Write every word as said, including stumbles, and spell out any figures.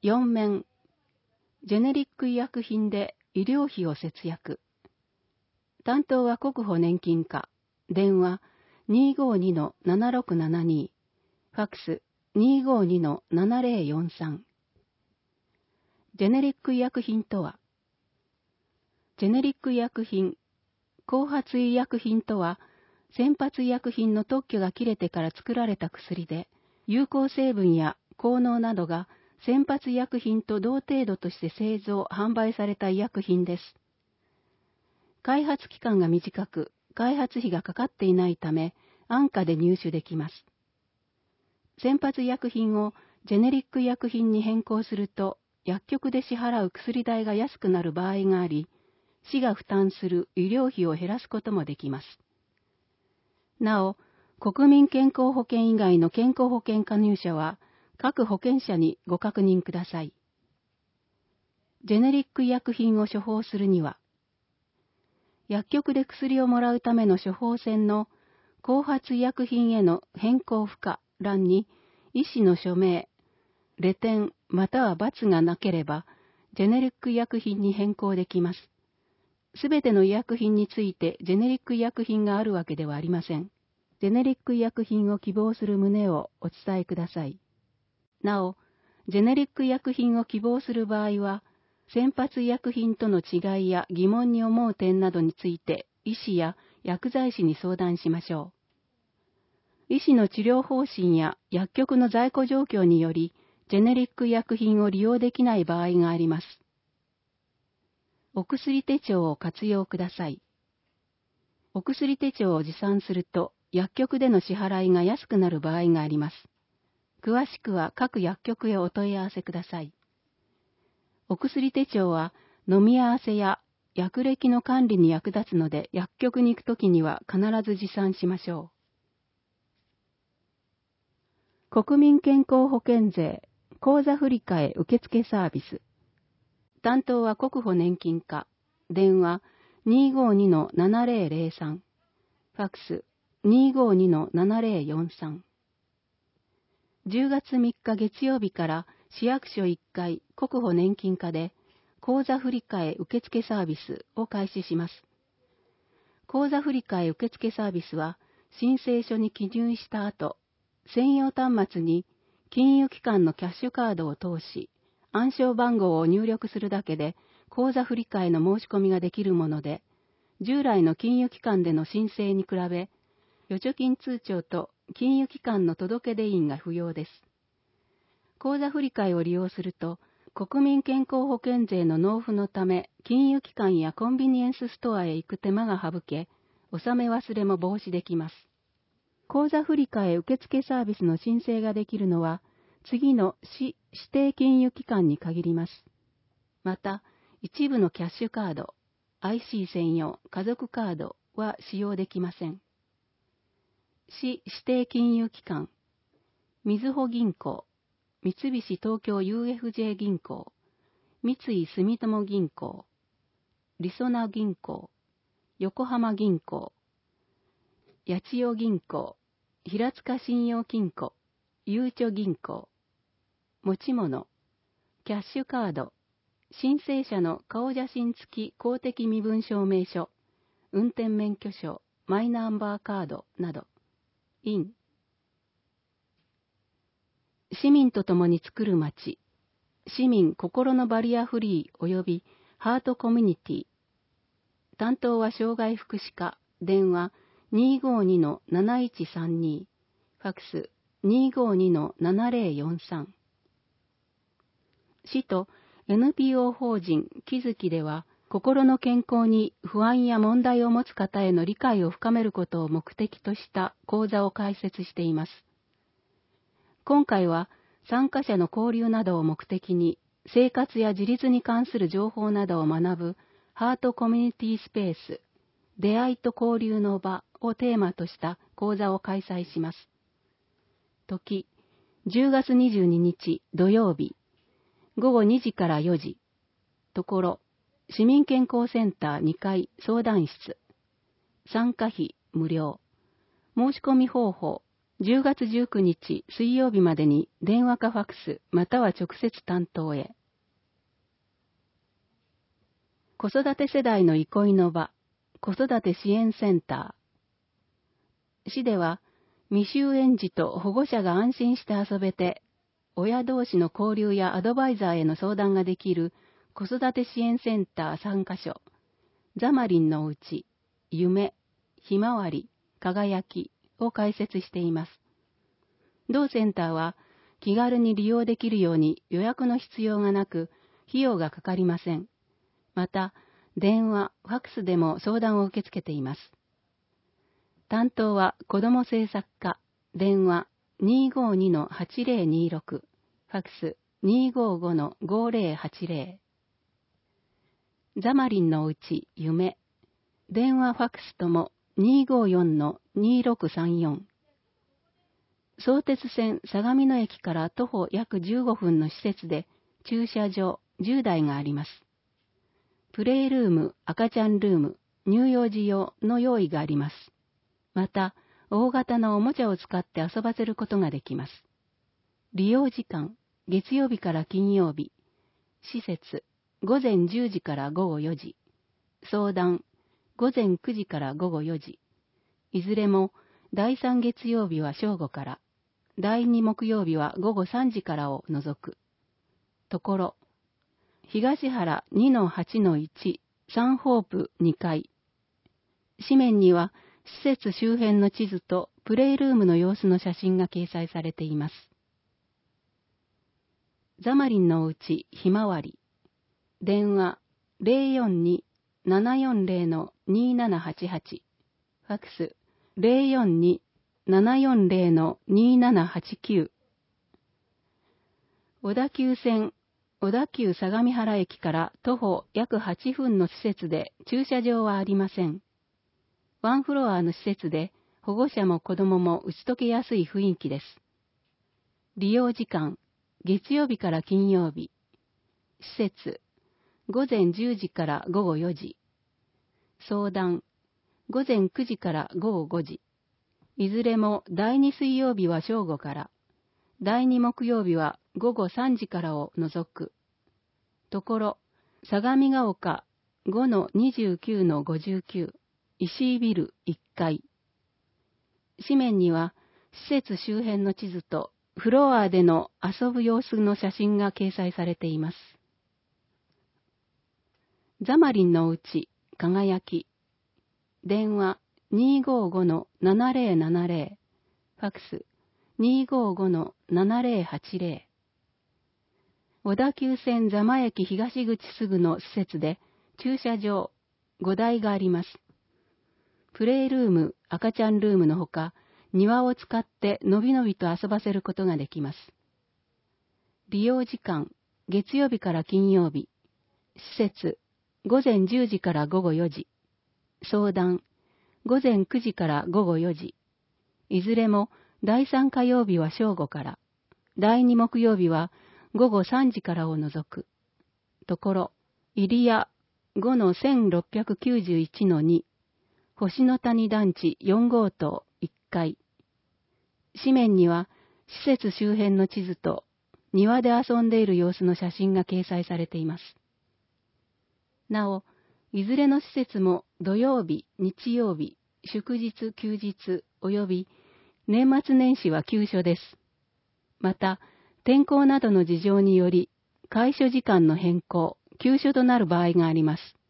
よん面、ジェネリック医薬品で医療費を節約。担当は国保年金課。電話 にーごーにのななろくななに。ファックス にーごーにのななぜろよんさん。ジェネリック医薬品とは、ジェネリック医薬品、後発医薬品とは、先発医薬品の特許が切れてから作られた薬で、有効成分や効能などが先発医薬品と同程度として製造・販売された医薬品です。開発期間が短く、開発費がかかっていないため、安価で入手できます。先発医薬品をジェネリック医薬品に変更すると、薬局で支払う薬代が安くなる場合があり、市が負担する医療費を減らすこともできます。なお、国民健康保険以外の健康保険加入者は、各保険者にご確認ください。ジェネリック医薬品を処方するには、薬局で薬をもらうための処方箋の後発医薬品への変更不可欄に、医師の署名、レ点または×がなければ、ジェネリック医薬品に変更できます。すべての医薬品についてジェネリック医薬品があるわけではありません。ジェネリック医薬品を希望する旨をお伝えください。なお、ジェネリック医薬品を希望する場合は、先発医薬品との違いや疑問に思う点などについて、医師や薬剤師に相談しましょう。医師の治療方針や薬局の在庫状況により、ジェネリック医薬品を利用できない場合があります。お薬手帳を活用ください。お薬手帳を持参すると、薬局での支払いが安くなる場合があります。詳しくは各薬局へお問い合わせください。お薬手帳は飲み合わせや薬歴の管理に役立つので、薬局に行くときには必ず持参しましょう。国民健康保険税口座振替受付サービス。担当は国保年金課。電話 にーごーにのななぜろぜろさん。ファックス にーごーにのななぜろよんさん。じゅうがつみっか月曜日から市役所いっかい国保年金課で口座振替受付サービスを開始します。口座振替受付サービスは申請書に記入した後、専用端末に金融機関のキャッシュカードを通し、暗証番号を入力するだけで口座振替の申し込みができるもので、従来の金融機関での申請に比べ、預貯金通帳と金融機関の届出印が不要です。口座振替を利用すると、国民健康保険税の納付のため、金融機関やコンビニエンスストアへ行く手間が省け、納め忘れも防止できます。口座振替受付サービスの申請ができるのは、次の市指定金融機関に限ります。また、一部のキャッシュカード、アイシー 専用、家族カードは使用できません。市指定金融機関、みずほ銀行、三菱東京 ユーエフジェー 銀行、三井住友銀行、りそな銀行、横浜銀行、八千代銀行、平塚信用金庫、ゆうちょ銀行、持ち物、キャッシュカード、申請者の顔写真付き公的身分証明書、運転免許証、マイナンバーカードなど、イン。市民と共に作る街、市民心のバリアフリー及びハートコミュニティ。担当は障害福祉課、電話 にーごーにのなないちさんに、ファックス にーごーにのななぜろよんさん。市と エヌピーオー 法人きずきでは、心の健康に不安や問題を持つ方への理解を深めることを目的とした講座を開設しています。今回は参加者の交流などを目的に、生活や自立に関する情報などを学ぶハートコミュニティスペース、出会いと交流の場をテーマとした講座を開催します。時、じゅうがつにじゅうににち土曜日、ごごにじからよじ。ところ、市民健康センターにかい相談室。参加費無料。申し込み方法、 じゅうがつじゅうくにち水曜日までに電話かファックスまたは直接担当へ。子育て世代の憩いの場、子育て支援センター。市では、未就園児と保護者が安心して遊べて、親同士の交流やアドバイザーへの相談ができる子育て支援センターさんかしょ、ザマリンのうち、夢、ひまわり、輝きを開設しています。同センターは気軽に利用できるように予約の必要がなく、費用がかかりません。また、電話、ファックスでも相談を受け付けています。担当は子ども政策課、電話 にーごーにのはちぜろにろく、ファックス にーごーごのごぜろはちぜろ。ザマリンのうち夢、電話ファックスとも にーごーよんのにろくさんよん。相鉄線相模野駅から徒歩約じゅうごふんの施設で駐車場じゅうだいがあります。プレイルーム、赤ちゃんルーム、乳幼児用の用意があります。また、大型のおもちゃを使って遊ばせることができます。利用時間、月曜日から金曜日。施設、ごぜんじゅうじからごごよじ。相談、ごぜんくじからごごよじ。いずれも、だいさん月曜日は正午から、だいに木曜日はごごさんじからを除く。ところ、東原 にのはちのいち、サンホープにかい。紙面には、施設周辺の地図とプレイルームの様子の写真が掲載されています。ザマリンのうちひまわり。電話 ゼロよんに ななよんぜろのにななはちはち。ファックス ゼロよんに ななよんぜろのにななはちきゅう。小田急線小田急相模原駅から徒歩約はっぷんの施設で駐車場はありません。ワンフロアの施設で保護者も子供も打ち解けやすい雰囲気です。利用時間、月曜日から金曜日。施設、ごぜんじゅうじからごごよじ。相談、ごぜんくじからごごごじ。いずれもだいに水曜日は正午から、だいに木曜日はごごさんじからを除く。ところ、相模が丘 ごのにじゅうきゅうのごじゅうきゅう。石井ビルいっかい。紙面には施設周辺の地図とフロアでの遊ぶ様子の写真が掲載されています。ザマリンのうち輝き。電話 にーごーごのななぜろななぜろ。ファックス にーごーごのななぜろはちぜろ。小田急線座間駅東口すぐの施設で駐車場ごだいがあります。プレイルーム、赤ちゃんルームのほか、庭を使ってのびのびと遊ばせることができます。利用時間、月曜日から金曜日。施設、ごぜんじゅうじからごごよじ。相談、ごぜんくじからごごよじ。いずれもだいさん火曜日は正午から、だいに木曜日はごごさんじからを除く。ところ、入谷 ごのせんろっぴゃくきゅうじゅういちのに。星の谷団地よん号棟いっかい。紙面には施設周辺の地図と庭で遊んでいる様子の写真が掲載されています。なお、いずれの施設も土曜日、日曜日、祝日、休日及び年末年始は休所です。また、天候などの事情により開所時間の変更、休所となる場合があります。